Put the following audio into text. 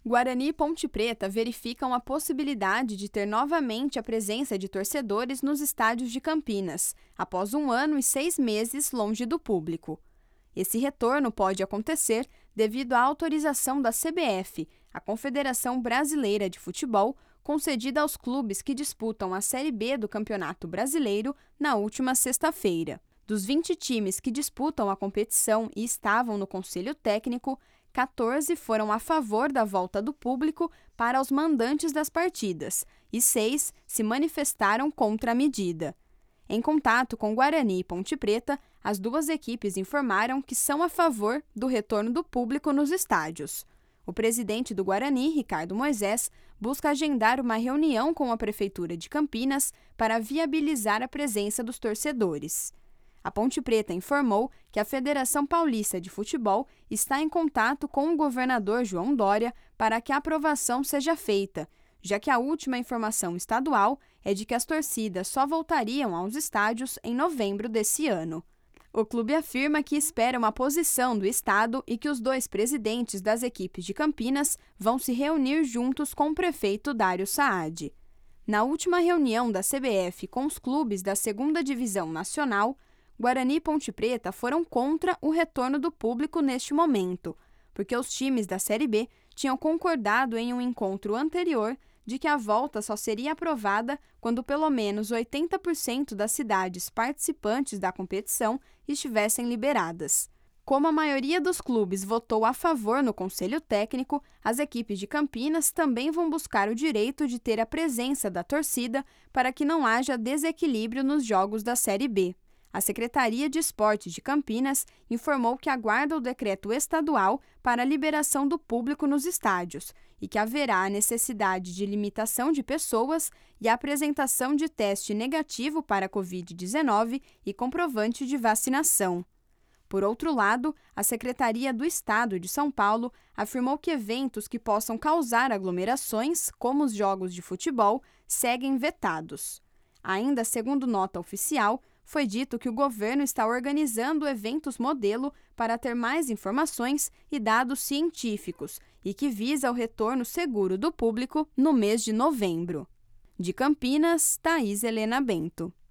Guarani e Ponte Preta verificam a possibilidade de ter novamente a presença de torcedores nos estádios de Campinas, após 1 ano e 6 meses longe do público. Esse retorno pode acontecer devido à autorização da CBF, a Confederação Brasileira de Futebol, concedida aos clubes que disputam a Série B do Campeonato Brasileiro na última sexta-feira. Dos 20 times que disputam a competição e estavam no Conselho Técnico, 14 foram a favor da volta do público para os mandantes das partidas e 6 se manifestaram contra a medida. Em contato com Guarani e Ponte Preta, as duas equipes informaram que são a favor do retorno do público nos estádios. O presidente do Guarani, Ricardo Moisés, busca agendar uma reunião com a Prefeitura de Campinas para viabilizar a presença dos torcedores. A Ponte Preta informou que a Federação Paulista de Futebol está em contato com o governador João Dória para que a aprovação seja feita, já que a última informação estadual é de que as torcidas só voltariam aos estádios em novembro desse ano. O clube afirma que espera uma posição do estado e que os dois presidentes das equipes de Campinas vão se reunir juntos com o prefeito Dário Saad. Na última reunião da CBF com os clubes da 2ª Divisão Nacional, Guarani e Ponte Preta foram contra o retorno do público neste momento, porque os times da Série B tinham concordado em um encontro anterior de que a volta só seria aprovada quando pelo menos 80% das cidades participantes da competição estivessem liberadas. Como a maioria dos clubes votou a favor no Conselho Técnico, as equipes de Campinas também vão buscar o direito de ter a presença da torcida para que não haja desequilíbrio nos jogos da Série B. A Secretaria de Esportes de Campinas informou que aguarda o decreto estadual para a liberação do público nos estádios e que haverá a necessidade de limitação de pessoas e a apresentação de teste negativo para a Covid-19 e comprovante de vacinação. Por outro lado, a Secretaria do Estado de São Paulo afirmou que eventos que possam causar aglomerações, como os jogos de futebol, seguem vetados. Ainda segundo nota oficial, foi dito que o governo está organizando eventos modelo para ter mais informações e dados científicos e que visa o retorno seguro do público no mês de novembro. De Campinas, Thaís Helena Bento.